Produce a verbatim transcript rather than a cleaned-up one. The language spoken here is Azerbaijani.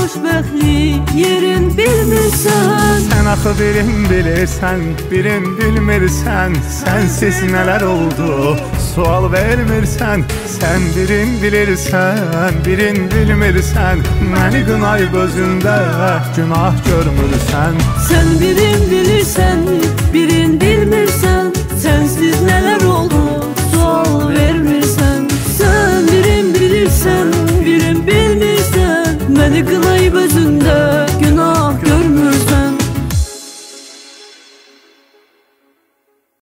xoşbəxtlik yerin bilmirsən. Sən axı birin bilirsən, birin bilmirsən. Sənsiz nələr oldu, sual vermirsən. Sən birin bilirsən, birin bilmirsən. Məni qınay gözündə günah görmürsən. Sən birin bilirsən, birin bilmirsən. Sənsiz nələr oldu, sual vermirsən. Sən birin bilirsən, birin bilmirsən. Məni qınay gözündə